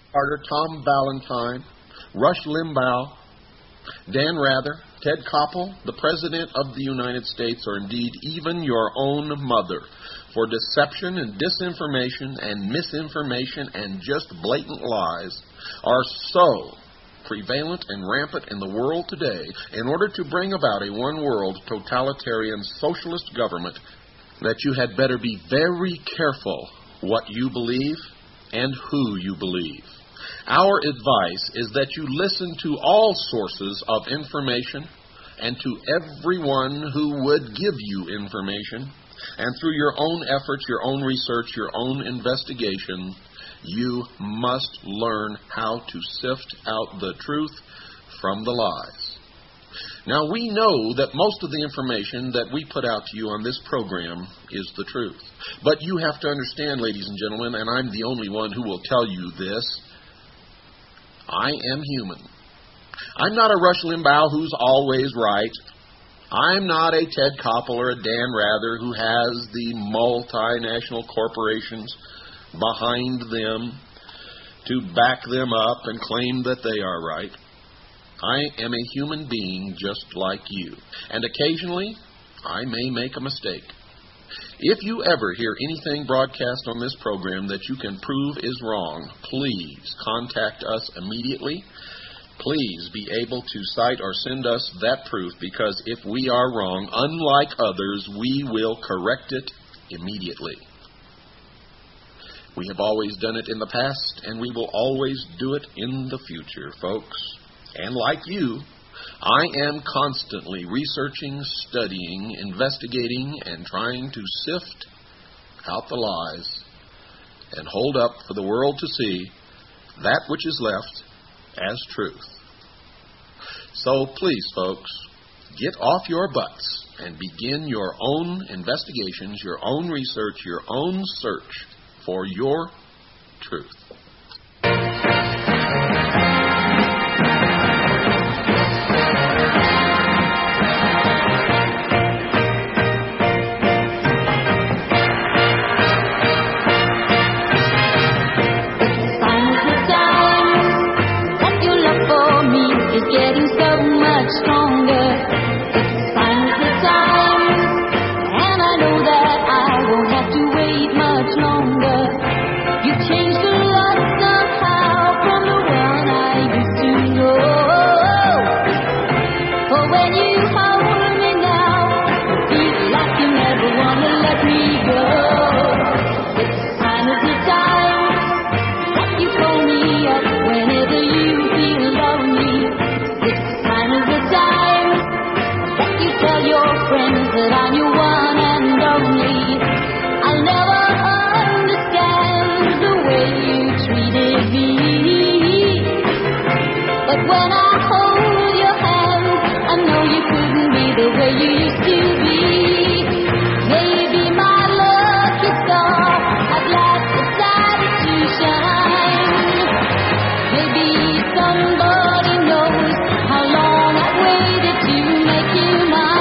Carter, Tom Valentine, Rush Limbaugh, Dan Rather, Ted Koppel, the President of the United States, or indeed even your own mother, for deception and disinformation and misinformation and just blatant lies, are so prevalent and rampant in the world today in order to bring about a one-world totalitarian socialist government that you had better be very careful what you believe and who you believe. Our advice is that you listen to all sources of information and to everyone who would give you information, and through your own efforts, your own research, your own investigation, you must learn how to sift out the truth from the lies. Now, we know that most of the information that we put out to you on this program is the truth. But you have to understand, ladies and gentlemen, and I'm the only one who will tell you this, I am human. I'm not a Rush Limbaugh who's always right. I'm not a Ted Koppel or a Dan Rather who has the multinational corporations behind them to back them up and claim that they are right. I am a human being just like you, and occasionally I may make a mistake. If you ever hear anything broadcast on this program that you can prove is wrong, please contact us immediately. Please be able to cite or send us that proof, because if we are wrong, unlike others, we will correct it immediately. We have always done it in the past, and we will always do it in the future, folks. And like you, I am constantly researching, studying, investigating, and trying to sift out the lies and hold up for the world to see that which is left as truth. So please, folks, get off your butts and begin your own investigations, your own research, your own search for your truth. Getting so much stronger. It's finally time, and I know that I won't have to wait much longer. You've changed a lot somehow from the one I used to know. But when you hold me now, it feels like you never want to let me go. It's finally time that you call me up whenever you feel lonely. Tell your friends that I'm your one and only. I'll never understand the way you treated me, but when I hold your hand, I know you couldn't be the way you used to be. Maybe my lucky star at last decided to shine. Maybe somebody knows how long I've waited to make you mine.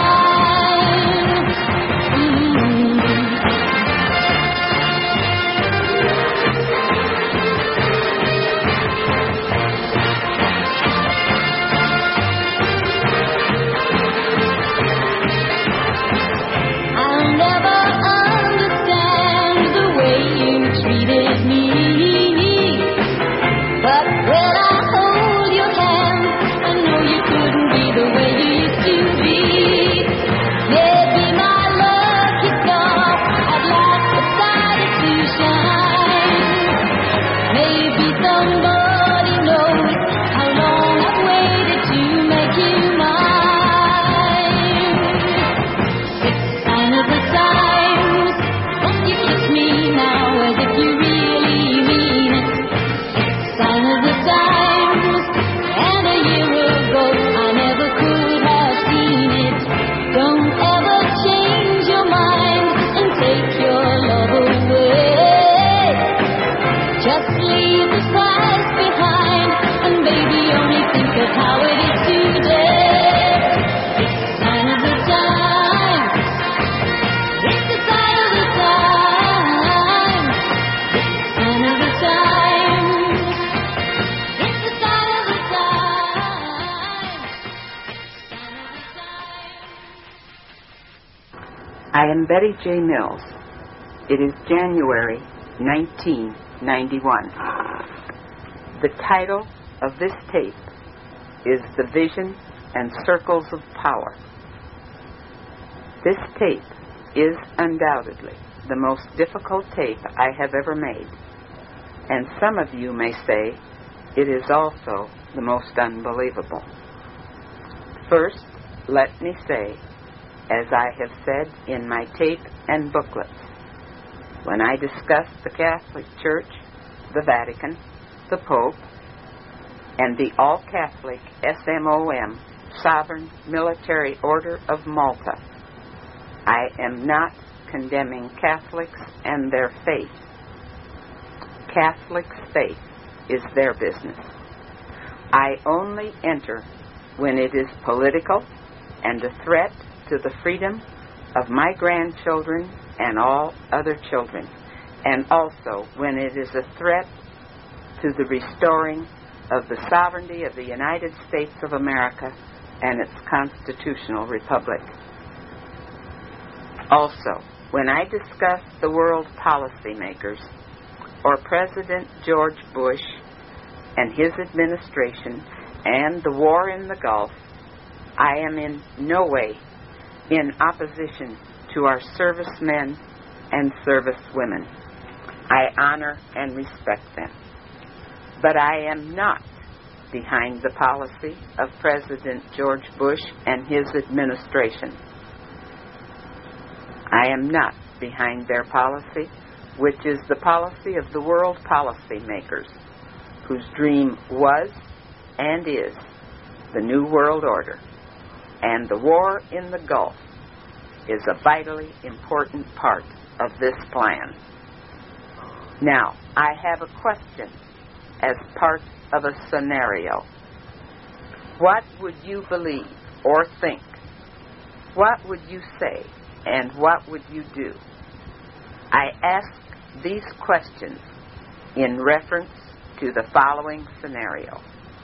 I am Betty J. Mills. It is January 1991. The title of this tape is The Vision and Circles of Power. This tape is undoubtedly the most difficult tape I have ever made, and some of you may say it is also the most unbelievable. First, let me say, as I have said in my tape and booklets, when I discuss the Catholic Church, the Vatican, the Pope, and the all-Catholic SMOM, Sovereign Military Order of Malta, I am not condemning Catholics and their faith. Catholics' faith is their business. I only enter when it is political and a threat to the freedom of my grandchildren and all other children, and also when it is a threat to the restoring of the sovereignty of the United States of America and its constitutional republic. Also, when I discuss the world policymakers or President George Bush and his administration and the war in the Gulf, I am in no way in opposition to our servicemen and servicewomen. I honor and respect them. But I am not behind the policy of President George Bush and his administration. I am not behind their policy, which is the policy of the world policymakers, whose dream was and is the New World Order, and the war in the Gulf is a vitally important part of this plan. Now, I have a question as part of a scenario. What would you believe or think? What would you say? And what would you do? I ask these questions in reference to the following scenario.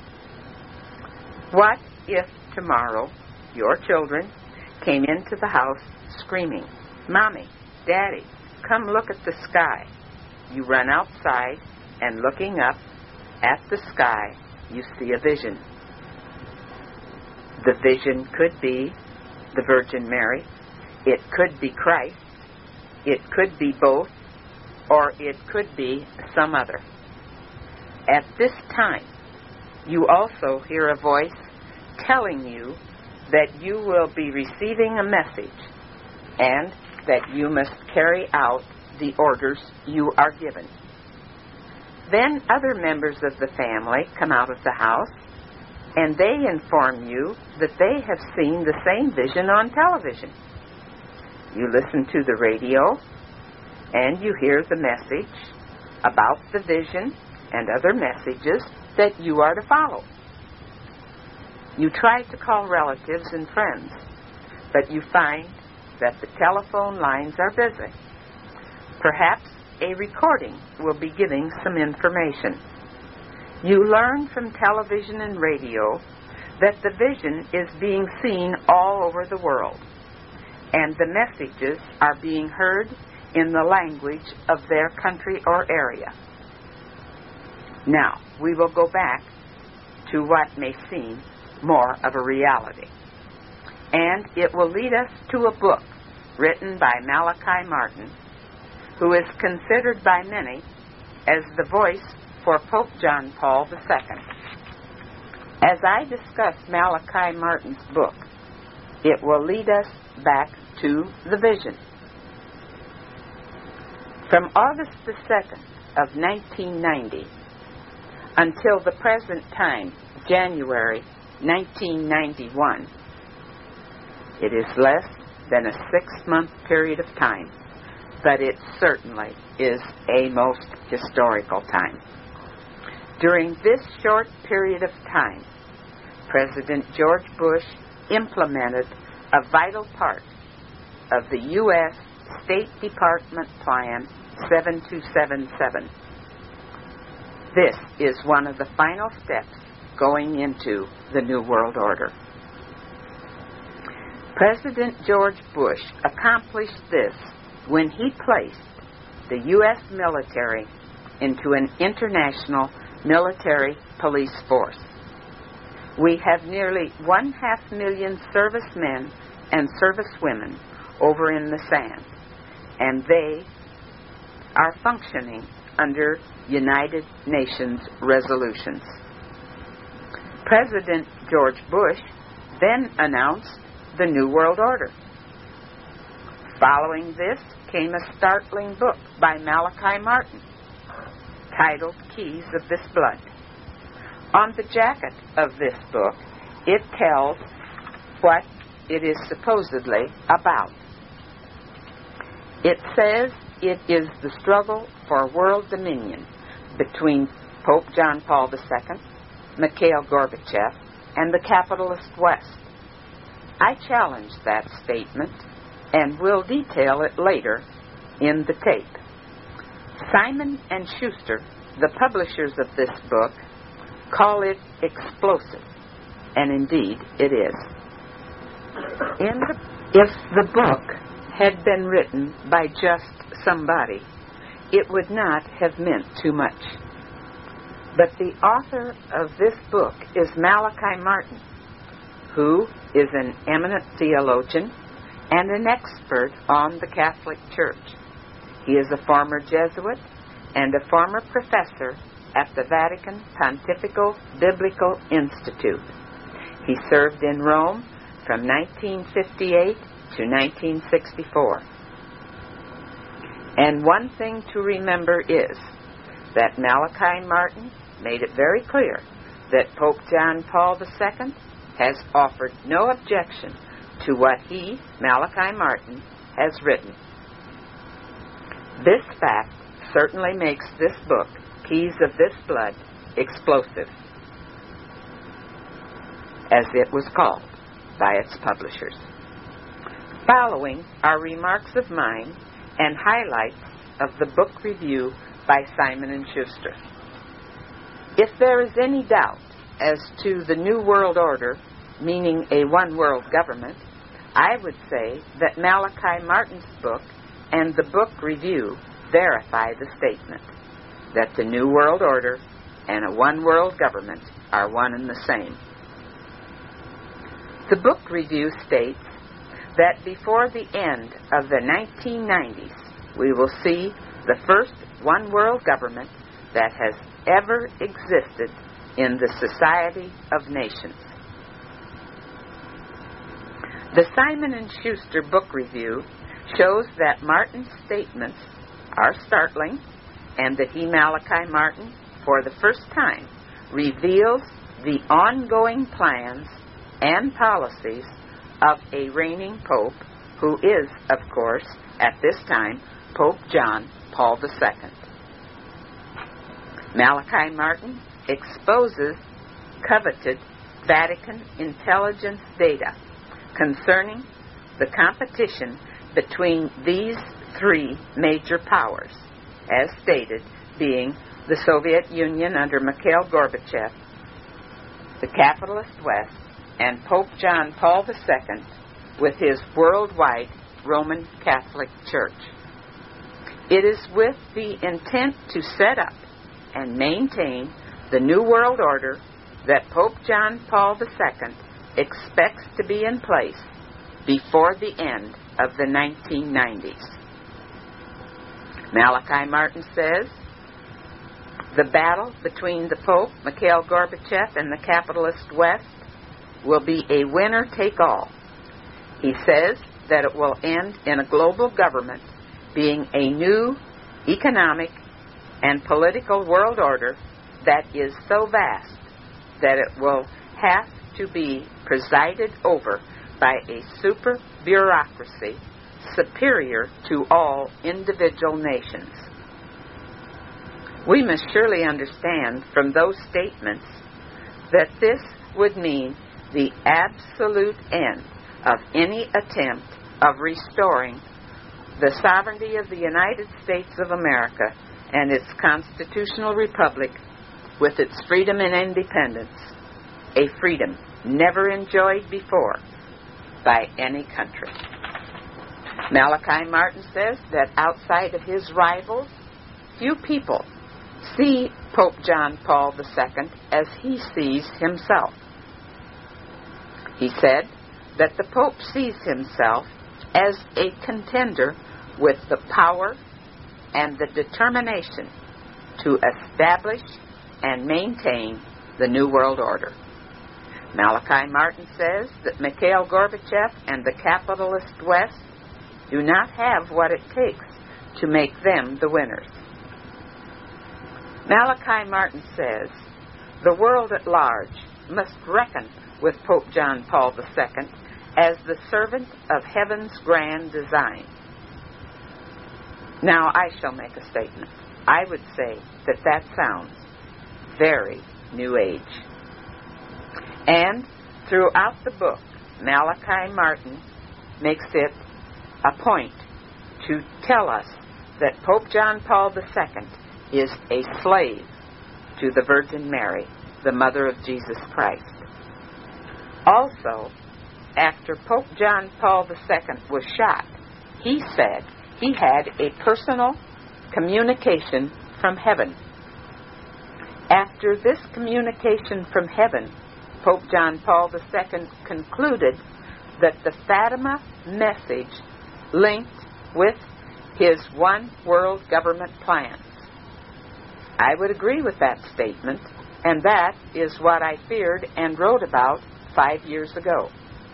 What if tomorrow your children came into the house screaming, "Mommy, Daddy, come look at the sky"? You run outside and looking up at the sky, you see a vision. The vision could be the Virgin Mary. It could be Christ. It could be both, or it could be some other. At this time, you also hear a voice telling you that you will be receiving a message and that you must carry out the orders you are given. Then other members of the family come out of the house and they inform you that they have seen the same vision on television. You listen to the radio and you hear the message about the vision and other messages that you are to follow. You try to call relatives and friends, but you find that the telephone lines are busy. Perhaps a recording will be giving some information. You learn from television and radio that the vision is being seen all over the world, and the messages are being heard in the language of their country or area. Now, we will go back to what may seem more of a reality. And it will lead us to a book written by Malachi Martin, who is considered by many as the voice for Pope John Paul II. As I discuss Malachi Martin's book, it will lead us back to the vision. From August the 2nd of 1990 until the present time, January 1991, it is less than a 6-month period of time, but it certainly is a most historical time. During this short period of time, President George Bush implemented a vital part of the U.S. State Department Plan 7277. This is one of the final steps going into the New World Order. President George Bush accomplished this when he placed the U.S. military into an international military police force. We have nearly 500,000 servicemen and servicewomen over in the sand, and they are functioning under United Nations resolutions. President George Bush then announced the New World Order. Following this came a startling book by Malachi Martin titled Keys of This Blood. On the jacket of this book, it tells what it is supposedly about. It says it is the struggle for world dominion between Pope John Paul II, Mikhail Gorbachev, and the capitalist West. I challenge that statement and will detail it later in the tape. Simon & Schuster, the publishers of this book, call it explosive, and indeed it is. If the book had been written by just somebody, it would not have meant too much. But the author of this book is Malachi Martin, who is an eminent theologian and an expert on the Catholic Church. He is a former Jesuit and a former professor at the Vatican Pontifical Biblical Institute. He served in Rome from 1958 to 1964. And one thing to remember is that Malachi Martin made it very clear that Pope John Paul II has offered no objection to what he, Malachi Martin, has written. This fact certainly makes this book, Keys of This Blood, explosive, as it was called by its publishers. Following are remarks of mine and highlights of the book review by Simon & Schuster. If there is any doubt as to the New World Order, meaning a one-world government, I would say that Malachi Martin's book and the book review verify the statement that the New World Order and a one-world government are one and the same. The book review states that before the end of the 1990s, we will see the first one-world government that has ever existed in the Society of Nations. The Simon & Schuster book review shows that Martin's statements are startling and that he, Malachi Martin, for the first time, reveals the ongoing plans and policies of a reigning pope who is, of course, at this time, Pope John Paul II. Malachi Martin exposes coveted Vatican intelligence data concerning the competition between these three major powers, as stated, being the Soviet Union under Mikhail Gorbachev, the capitalist West, and Pope John Paul II with his worldwide Roman Catholic Church. It is with the intent to set up and maintain the New World Order that Pope John Paul II expects to be in place before the end of the 1990s. Malachi Martin says, the battle between the Pope, Mikhail Gorbachev, and the capitalist West will be a winner-take-all. He says that it will end in a global government being a new economic and political world order that is so vast that it will have to be presided over by a super bureaucracy superior to all individual nations. We must surely understand from those statements that this would mean the absolute end of any attempt of restoring the sovereignty of the United States of America and its constitutional republic with its freedom and independence, a freedom never enjoyed before by any country. Malachi Martin says that outside of his rivals, few people see Pope John Paul II as he sees himself. He said that the Pope sees himself as a contender with the power and the determination to establish and maintain the New World Order. Malachi Martin says that Mikhail Gorbachev and the capitalist West do not have what it takes to make them the winners. Malachi Martin says the world at large must reckon with Pope John Paul II as the servant of heaven's grand design. Now I shall make a statement. I would say that that sounds very New Age. And throughout the book, Malachi Martin makes it a point to tell us that Pope John Paul II is a slave to the Virgin Mary, the mother of Jesus Christ. Also, after Pope John Paul II was shot, he said he had a personal communication from heaven. After this communication from heaven, Pope John Paul II concluded that the Fatima message linked with his one world government plans. I would agree with that statement, and that is what I feared and wrote about 5 years ago.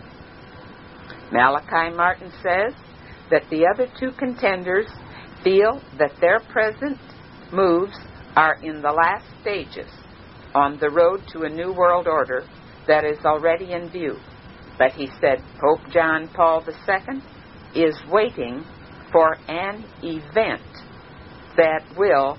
Malachi Martin says that the other two contenders feel that their present moves are in the last stages on the road to a new world order that is already in view. But he said Pope John Paul II is waiting for an event that will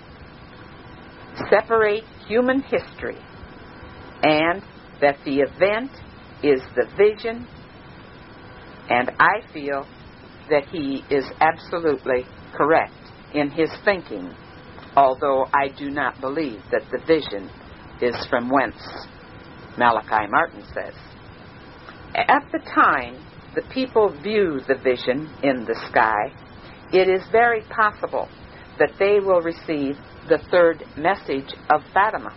separate human history, and that the event is the vision, and I feel that he is absolutely correct in his thinking, although I do not believe that the vision is from whence Malachi Martin says. At the time the people view the vision in the sky, it is very possible that they will receive the third message of Fatima.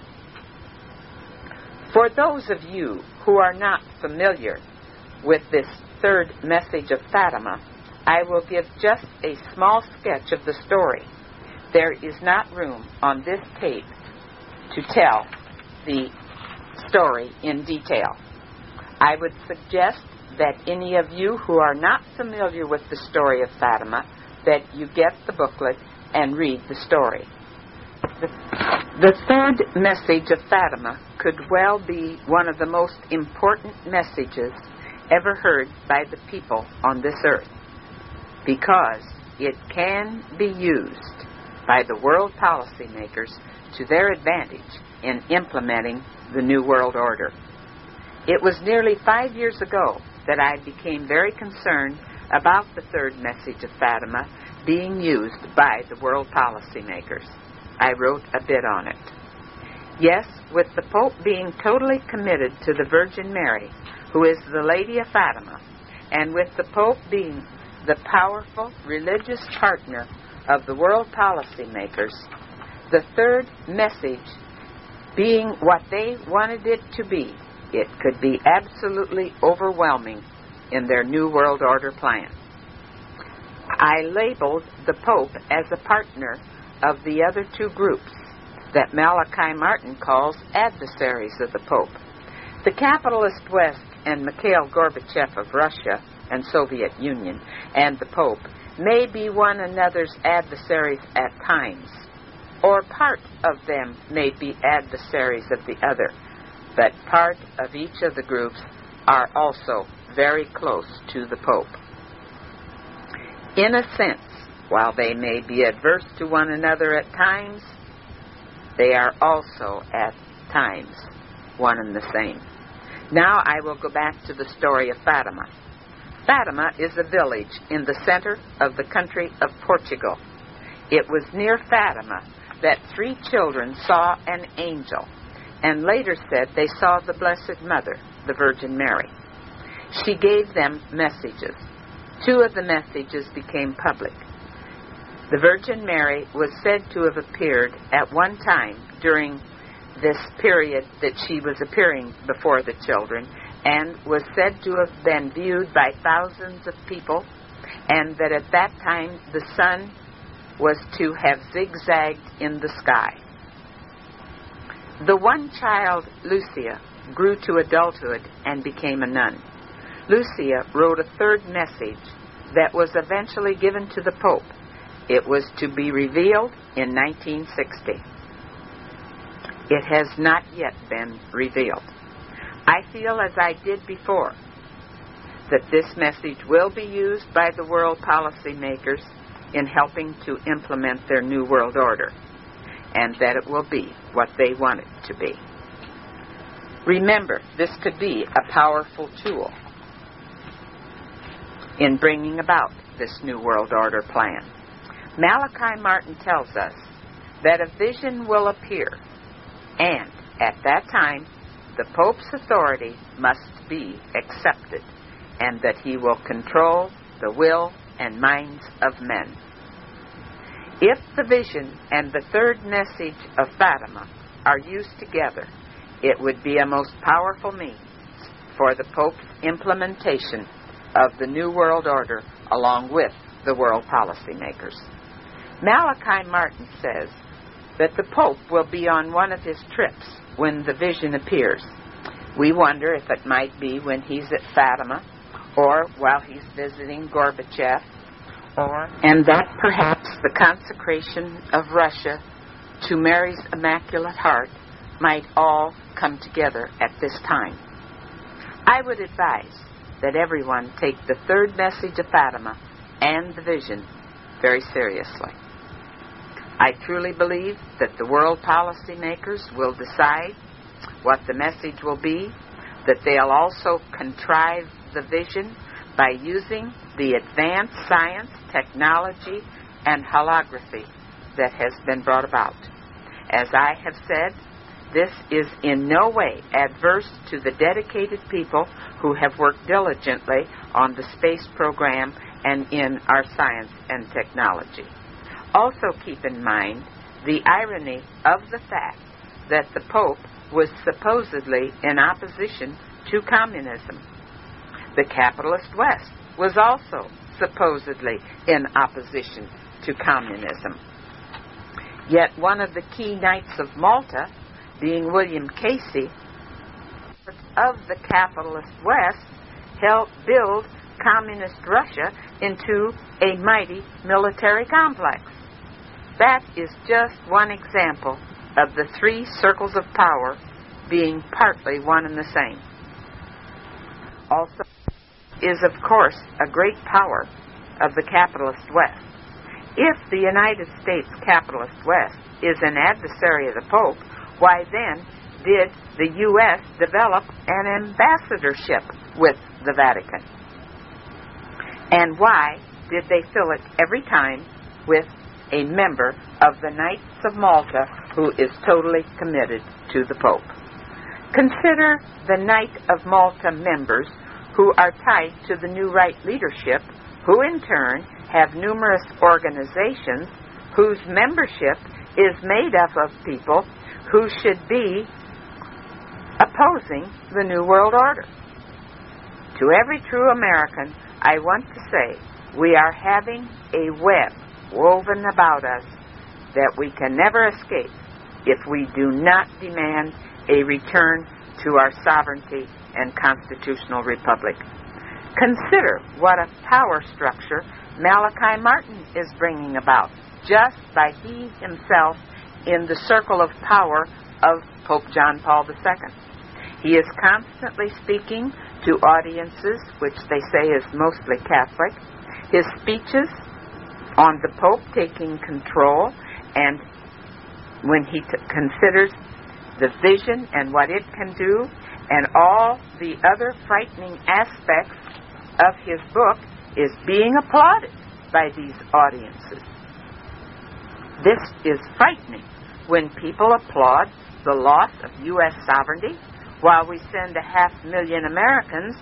For those of you who are not familiar with this third message of Fatima, I will give just a small sketch of the story. There is not room on this tape to tell the story in detail. I would suggest that any of you who are not familiar with the story of Fatima, that you get the booklet and read the story. The third message of Fatima could well be one of the most important messages ever heard by the people on this earth, because it can be used by the world policymakers to their advantage in implementing the New World Order. It was nearly 5 years ago that I became very concerned about the third message of Fatima being used by the world policymakers. I wrote a bit on it. Yes, with the Pope being totally committed to the Virgin Mary, who is the Lady of Fatima, and with the Pope being the powerful religious partner of the world policymakers, the third message being what they wanted it to be, it could be absolutely overwhelming in their New World Order plan. I labeled the Pope as a partner of the other two groups that Malachi Martin calls adversaries of the Pope. The capitalist West and Mikhail Gorbachev of Russia and Soviet Union and the Pope may be one another's adversaries at times, or part of them may be adversaries of the other, but part of each of the groups are also very close to the Pope. In a sense, while they may be adverse to one another at times, they are also at times one and the same. Now I will go back to the story of Fatima. Fatima is a village in the center of the country of Portugal. It was near Fatima that 3 children saw an angel, and later said they saw the Blessed Mother, the Virgin Mary. she gave them messages. 2 of the messages became public. The Virgin Mary was said to have appeared at one time during this period that she was appearing before the children, and was said to have been viewed by thousands of people, and that at that time the sun was to have zigzagged in the sky. The one child, Lucia, grew to adulthood and became a nun. Lucia wrote a 3rd message that was eventually given to the Pope. It was to be revealed in 1960. It has not yet been revealed. I feel, as I did before, that this message will be used by the world policymakers in helping to implement their New World Order, and that it will be what they want it to be. Remember, this could be a powerful tool in bringing about this New World Order plan. Malachi Martin tells us that a vision will appear, and at that time, the Pope's authority must be accepted, and that he will control the will and minds of men. If the vision and the 3rd message of Fatima are used together, it would be a most powerful means for the Pope's implementation of the New World Order along with the world policymakers. Malachi Martin says that the Pope will be on one of his trips when the vision appears. We wonder if it might be when he's at Fatima, or while he's visiting Gorbachev, and that perhaps the consecration of Russia to Mary's Immaculate Heart might all come together at this time. I would advise that everyone take the 3rd message of Fatima and the vision very seriously. I truly believe that the world policymakers will decide what the message will be, that they'll also contrive the vision by using the advanced science, technology, and holography that has been brought about. As I have said, this is in no way adverse to the dedicated people who have worked diligently on the space program and in our science and technology. Also keep in mind the irony of the fact that the Pope was supposedly in opposition to communism. The capitalist West was also supposedly in opposition to communism. Yet one of the key Knights of Malta, being William Casey, of the capitalist West, helped build communist Russia into a mighty military complex. That is just one example of the 3 circles of power being partly one and the same. Also is, of course, a great power of the capitalist West. If the United States capitalist West is an adversary of the Pope, why then did the U.S. develop an ambassadorship with the Vatican? And why did they fill it every time with a member of the Knights of Malta who is totally committed to the Pope? Consider the Knight of Malta members who are tied to the New Right leadership, who in turn have numerous organizations whose membership is made up of people who should be opposing the New World Order. To every true American, I want to say we are having a web woven about us that we can never escape if we do not demand a return to our sovereignty and constitutional republic. Consider what a power structure Malachi Martin is bringing about just by he himself in the circle of power of Pope John Paul II. He is constantly speaking to audiences which they say is mostly Catholic. His speeches on the Pope taking control, and when he considers the vision and what it can do and all the other frightening aspects of his book, is being applauded by these audiences. This is frightening when people applaud the loss of U.S. sovereignty while we send 500,000 Americans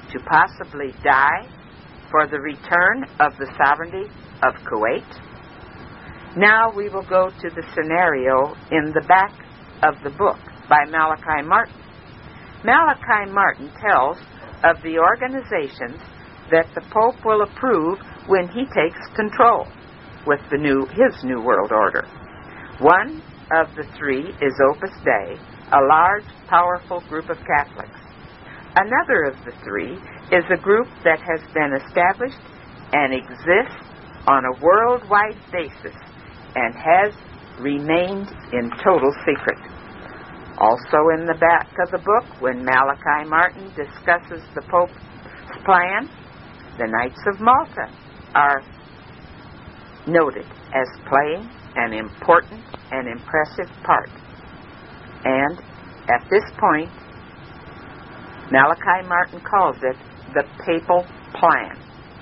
to possibly die for the return of the sovereignty of Kuwait? Now we will go to the scenario in the back of the book by Malachi Martin. Malachi Martin tells of the organizations that the Pope will approve when he takes control with his New World Order. One of the three is Opus Dei, a large, powerful group of Catholics. Another of the three is a group that has been established and exists on a worldwide basis and has remained in total secret. Also in the back of the book, when Malachi Martin discusses the Pope's plan, the Knights of Malta are noted as playing an important and impressive part. And at this point, Malachi Martin calls it the Papal Plan.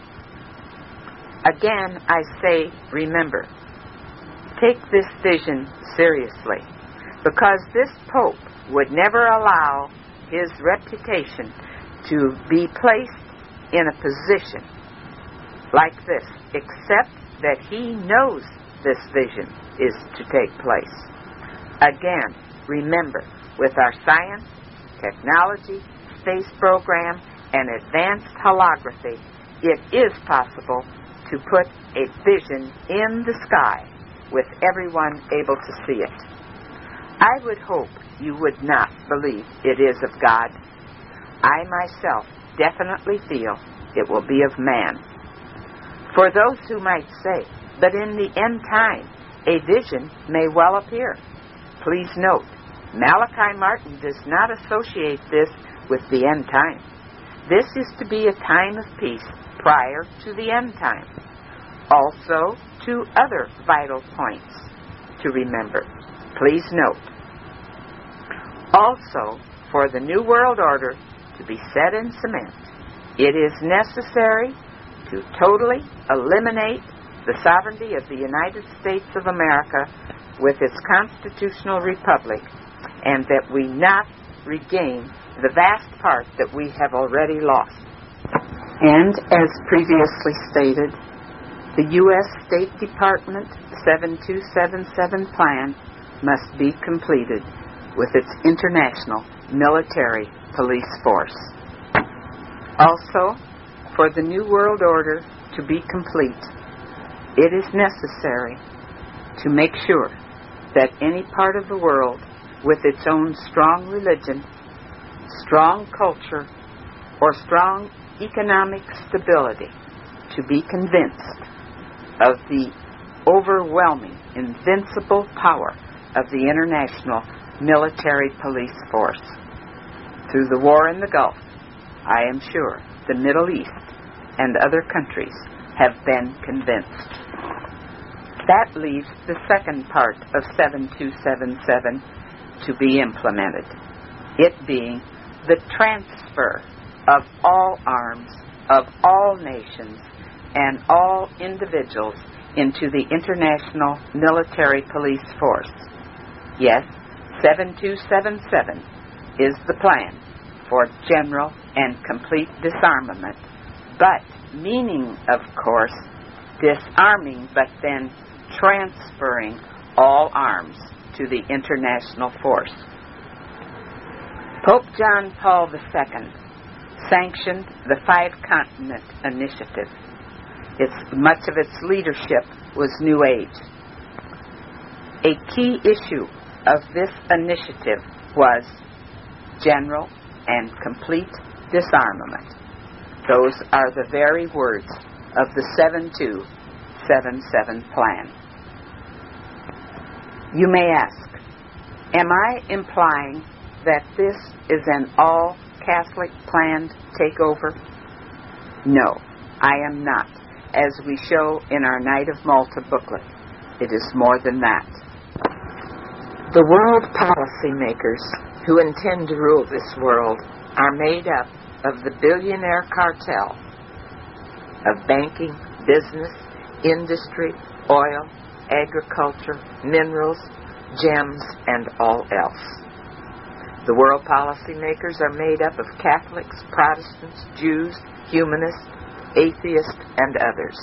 Again, I say, remember, take this vision seriously, because this Pope would never allow his reputation to be placed in a position like this, except that he knows this vision is to take place. Again, remember, with our science, technology, space program, and advanced holography, it is possible to put a vision in the sky with everyone able to see it. I would hope you would not believe it is of God. I myself definitely feel it will be of man. For those who might say, but in the end time, a vision may well appear. Please note, Malachi Martin does not associate this with the end time. This is to be a time of peace prior to the end time. Also, two other vital points to remember. Please note, also, for the New World Order to be set in cement, it is necessary to totally eliminate the sovereignty of the United States of America with its constitutional republic, and that we not regain the vast part that we have already lost. And as previously stated, the U.S. State Department 7277 plan must be completed with its international military police force. Also, for the New World Order to be complete, it is necessary to make sure that any part of the world with its own strong religion, strong culture, or strong economic stability to be convinced of the overwhelming, invincible power of the international military police force. Through the war in the Gulf, I am sure the Middle East and other countries have been convinced. That leaves the second part of 7277 to be implemented, it being the transfer of all arms, of all nations, and all individuals into the international military police force. Yes, 7277 is the plan for general and complete disarmament, but meaning, of course, disarming but then transferring all arms to the international force. Pope John Paul II sanctioned the Five-Continent Initiative. Much of its leadership was New Age. A key issue of this initiative was general and complete disarmament. Those are the very words of the 7277 plan. You may ask, am I implying that this is an all-Catholic planned takeover? No, I am not, as we show in our Knight of Malta booklet. It is more than that. The world policymakers who intend to rule this world are made up of the billionaire cartel of banking, business, industry, oil, agriculture, minerals, gems, and all else. The world policymakers are made up of Catholics, Protestants, Jews, humanists, atheists, and others.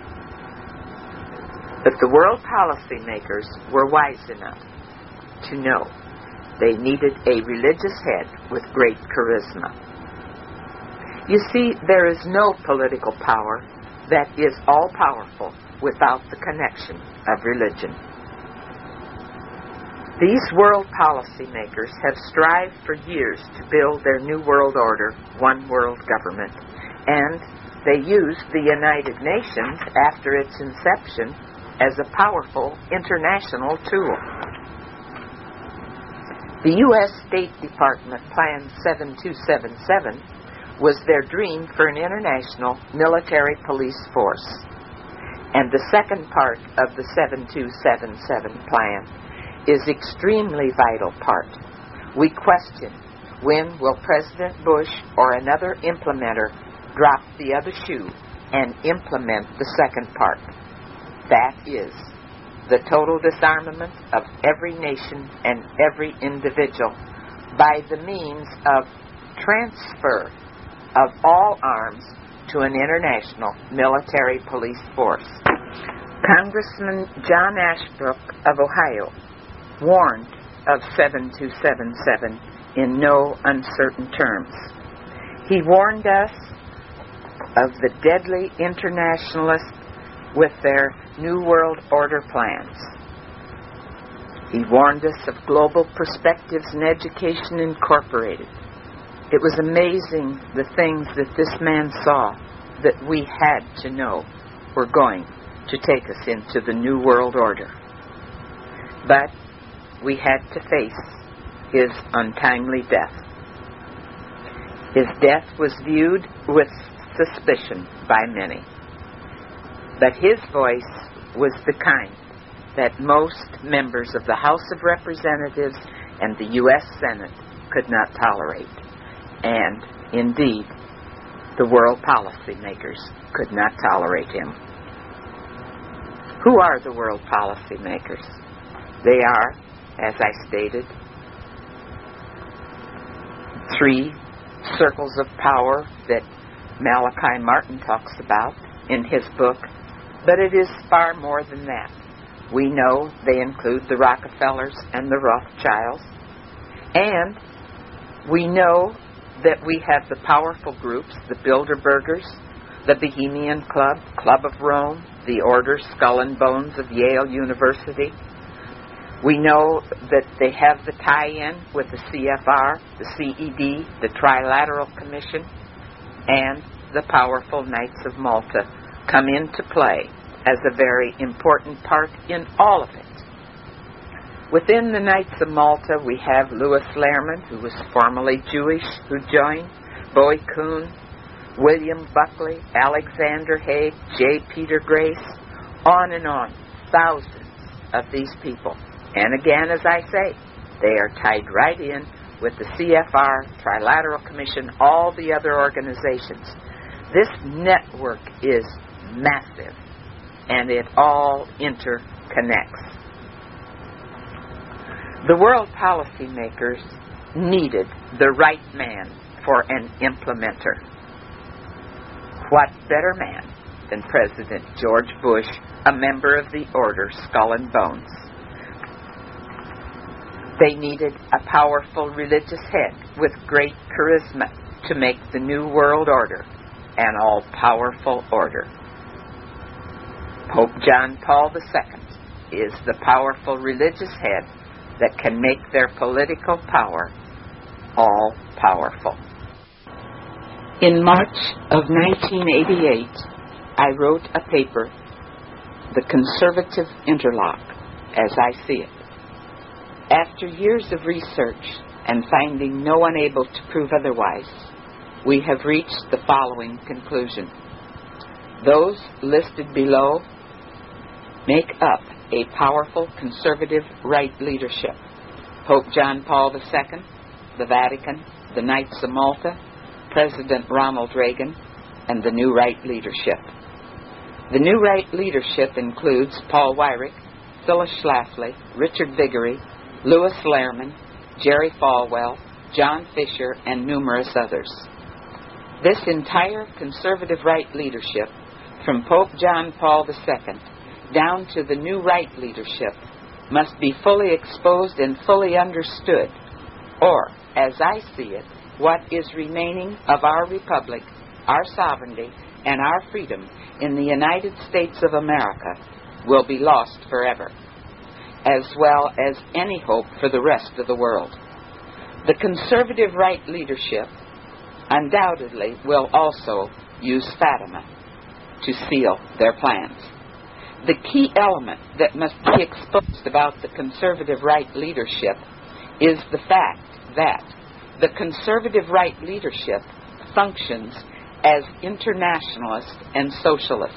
But the world policymakers were wise enough to know they needed a religious head with great charisma. You see, there is no political power that is all-powerful without the connection of religion. These world policymakers have strived for years to build their new world order, one world government, and they used the United Nations after its inception as a powerful international tool. The U.S. State Department Plan 7277 was their dream for an international military police force. And the second part of the 7277 plan is extremely vital part. We question, when will President Bush or another implementer drop the other shoe and implement the second part? That is, the total disarmament of every nation and every individual by the means of transfer of all arms to an international military police force. Congressman John Ashbrook of Ohio warned of 7277 in no uncertain terms. He warned us of the deadly internationalists with their New World Order plans. He warned us of Global Perspectives in Education Incorporated. It was amazing the things that this man saw that we had to know were going to take us into the New World Order. But we had to face his untimely death. His death was viewed with suspicion by many. But his voice was the kind that most members of the House of Representatives and the U.S. Senate could not tolerate. And, indeed, the world policymakers could not tolerate him. Who are the world policymakers? They are, as I stated, three circles of power that Malachi Martin talks about in his book, but it is far more than that. We know they include the Rockefellers and the Rothschilds, and we know that we have the powerful groups, the Bilderbergers, the Bohemian Club, Club of Rome, the Order Skull and Bones of Yale University. We know that they have the tie-in with the CFR, the CED, the Trilateral Commission, and the powerful Knights of Malta come into play as a very important part in all of it. Within the Knights of Malta, we have Louis Lehrman, who was formerly Jewish, who joined, Bowie Kuhn, William Buckley, Alexander Haig, J. Peter Grace, on and on, thousands of these people. And again, as I say, they are tied right in with the CFR, Trilateral Commission, all the other organizations. This network is massive, and it all interconnects. The world policymakers needed the right man for an implementer. What better man than President George Bush, a member of the Order Skull and Bones? They needed a powerful religious head with great charisma to make the New World Order an all-powerful order. Pope John Paul II is the powerful religious head that can make their political power all-powerful. In March of 1988, I wrote a paper, The Conservative Interlock, as I See It. After years of research and finding no one able to prove otherwise, we have reached the following conclusion. Those listed below make up a powerful conservative right leadership. Pope John Paul II, the Vatican, the Knights of Malta, President Ronald Reagan, and the New Right leadership. The New Right leadership includes Paul Weyrich, Phyllis Schlafly, Richard Viguerie, Louis Lehrman, Jerry Falwell, John Fisher, and numerous others. This entire conservative right leadership, from Pope John Paul II down to the new right leadership, must be fully exposed and fully understood, or, as I see it, what is remaining of our republic, our sovereignty, and our freedom in the United States of America will be lost forever, as well as any hope for the rest of the world. The conservative right leadership undoubtedly will also use Fatima to seal their plans. The key element that must be exposed about the conservative right leadership is the fact that the conservative right leadership functions as internationalist and socialist.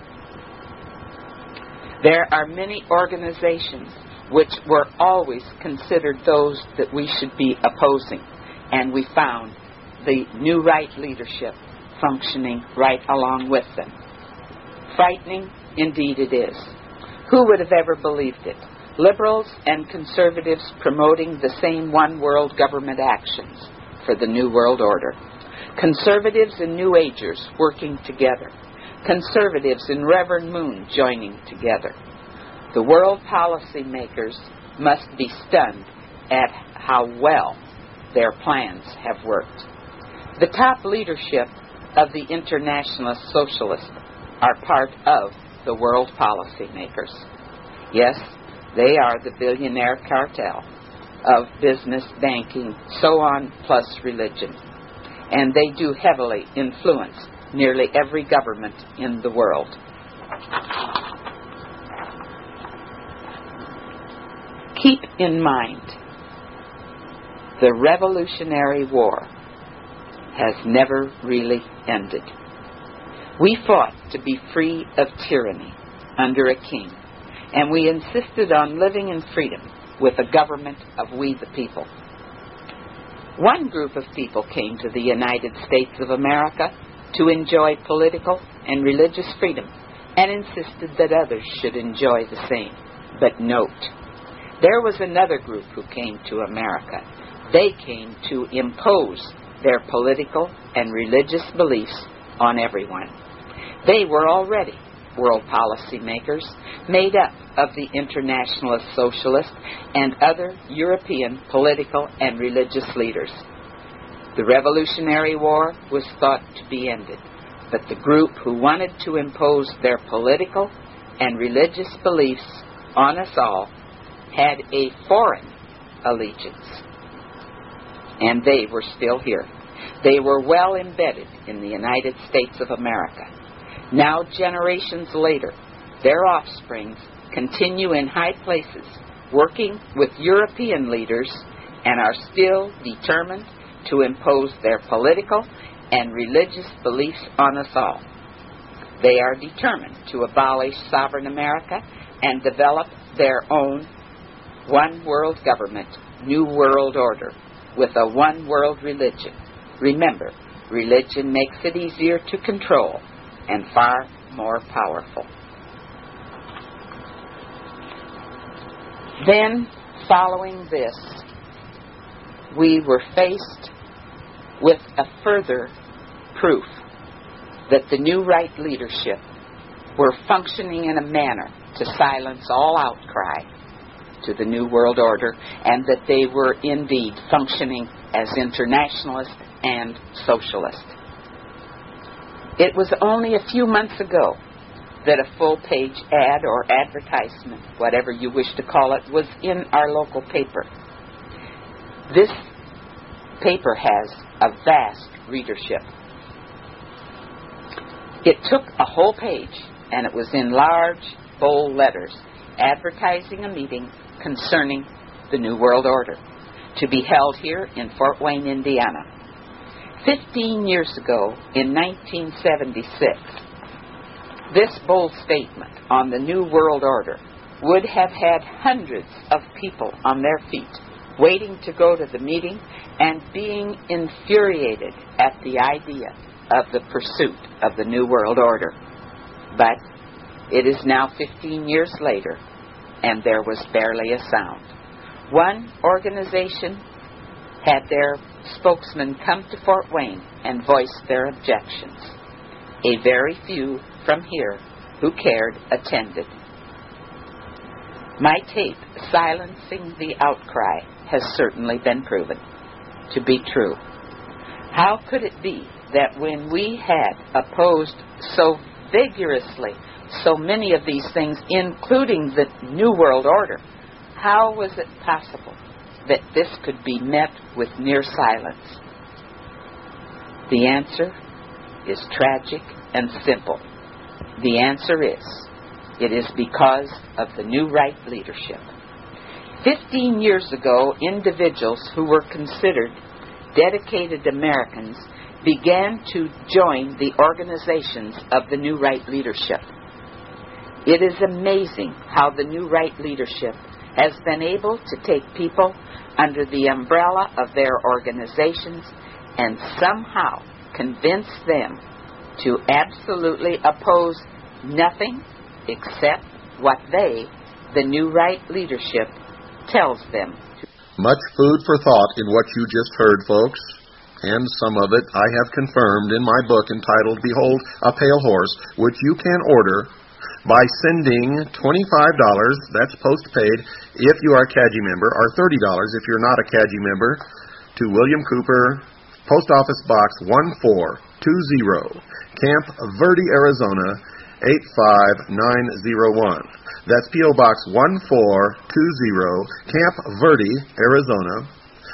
There are many organizations which were always considered those that we should be opposing, and we found the new right leadership functioning right along with them. Frightening, indeed it is. Who would have ever believed it? Liberals and conservatives promoting the same one world government actions for the New World Order. Conservatives and New Agers working together. Conservatives and Reverend Moon joining together. The world policy makers must be stunned at how well their plans have worked. The top leadership of the internationalist socialists are part of the world policy makers. Yes, they are the billionaire cartel of business, banking, so on, plus religion. And they do heavily influence nearly every government in the world. Keep in mind, the Revolutionary War has never really ended. We fought to be free of tyranny under a king, and we insisted on living in freedom with a government of we the people. One group of people came to the United States of America to enjoy political and religious freedom and insisted that others should enjoy the same. But note, there was another group who came to America. They came to impose their political and religious beliefs on everyone. They were already world policy makers made up of the internationalist socialists and other European political and religious leaders. The Revolutionary War was thought to be ended, but the group who wanted to impose their political and religious beliefs on us all had a foreign allegiance, and they were still here. They were well embedded in the United States of America. Now, generations later, their offsprings continue in high places, working with European leaders, and are still determined to impose their political and religious beliefs on us all. They are determined to abolish sovereign America and develop their own one world government, new world order, with a one world religion. Remember, religion makes it easier to control and far more powerful. Then, following this, we were faced with a further proof that the new right leadership were functioning in a manner to silence all outcry to the New World Order, and that they were indeed functioning as internationalist and socialist. It was only a few months ago that a full-page ad or advertisement, whatever you wish to call it, was in our local paper. This paper has a vast readership. It took a whole page, and it was in large, bold letters, advertising a meeting concerning the New World Order, to be held here in Fort Wayne, Indiana. 15 years ago, in 1976, this bold statement on the New World Order would have had hundreds of people on their feet waiting to go to the meeting and being infuriated at the idea of the pursuit of the New World Order. But it is now 15 years later, and there was barely a sound. One organization had their spokesman come to Fort Wayne and voice their objections. A very few from here who cared attended. My tape silencing the outcry has certainly been proven to be true. How could it be that when we had opposed so vigorously so many of these things, including the New World Order, how was it possible that this could be met with near silence? The answer is tragic and simple. The answer is, it is because of the new right leadership. 15 years ago, individuals who were considered dedicated Americans began to join the organizations of the new right leadership. It is amazing how the new right leadership has been able to take people under the umbrella of their organizations and somehow convince them to absolutely oppose nothing except what they, the new right leadership, tells them. Much food for thought in what you just heard, folks, and some of it I have confirmed in my book entitled Behold a Pale Horse, which you can order by sending $25, that's postpaid if you are a CAGI member, or $30 if you're not a CAGI member, to William Cooper, Post Office Box 1420, Camp Verde, Arizona, 85901. That's P.O. Box 1420, Camp Verde, Arizona,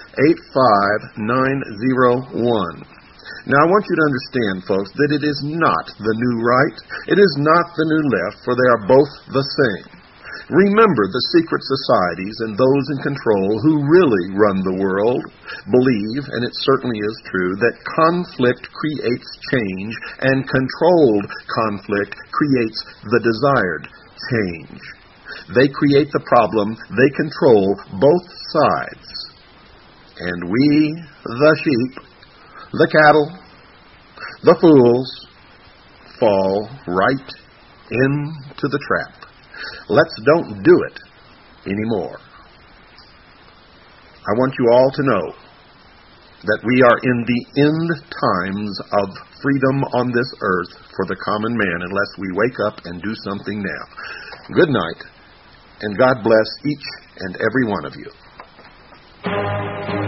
85901. Now, I want you to understand, folks, that it is not the new right, it is not the new left, for they are both the same. Remember, the secret societies and those in control who really run the world believe, and it certainly is true, that conflict creates change, and controlled conflict creates the desired change. They create the problem, they control both sides. And we, the sheep, the cattle, the fools, fall right into the trap. Let's don't do it anymore. I want you all to know that we are in the end times of freedom on this earth for the common man unless we wake up and do something now. Good night, and God bless each and every one of you.